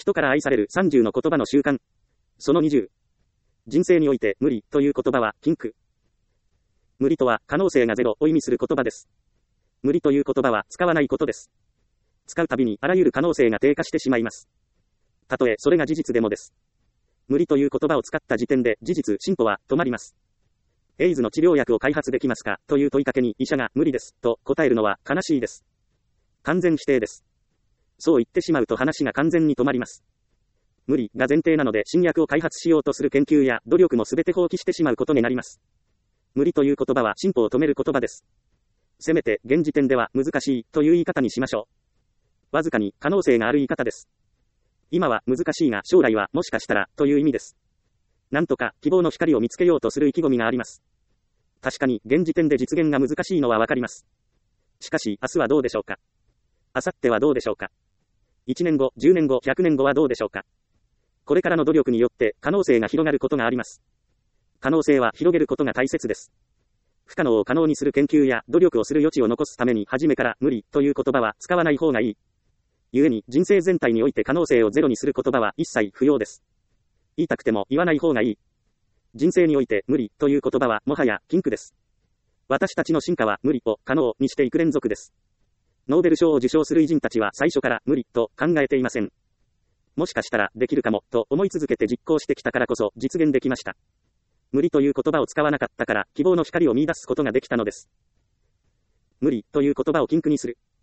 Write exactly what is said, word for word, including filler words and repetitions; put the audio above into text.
人から愛されるさんじゅうの言葉の習慣。そのにじゅう。人生において無理という言葉は禁句。無理とは可能性がゼロを意味する言葉です。無理という言葉は使わないことです。使うたびにあらゆる可能性が低下してしまいます。たとえそれが事実でもです。無理という言葉を使った時点で事実進歩は止まります。エイズの治療薬を開発できますかという問いかけに医者が無理ですと答えるのは悲しいです。完全否定です。そう言ってしまうと話が完全に止まります。無理が前提なので新薬を開発しようとする研究や努力もすべて放棄してしまうことになります。無理という言葉は進歩を止める言葉です。せめて現時点では難しいという言い方にしましょう。わずかに可能性がある言い方です。今は難しいが将来はもしかしたらという意味です。なんとか希望の光を見つけようとする意気込みがあります。確かに現時点で実現が難しいのはわかります。しかし明日はどうでしょうか。明後日はどうでしょうか。いちねんご、じゅうねんご、ひゃくねんごはどうでしょうか。これからの努力によって可能性が広がることがあります。可能性は広げることが大切です。不可能を可能にする研究や努力をする余地を残すために初めから無理という言葉は使わない方がいい。故に人生全体において可能性をゼロにする言葉は一切不要です。言いたくても言わない方がいい。人生において無理という言葉はもはや禁句です。私たちの進化は無理を可能にしていく連続です。ノーベル賞を受賞する偉人たちは最初から無理と考えていません。もしかしたらできるかもと思い続けて実行してきたからこそ実現できました。無理という言葉を使わなかったから希望の光を見出すことができたのです。無理という言葉を禁句にする。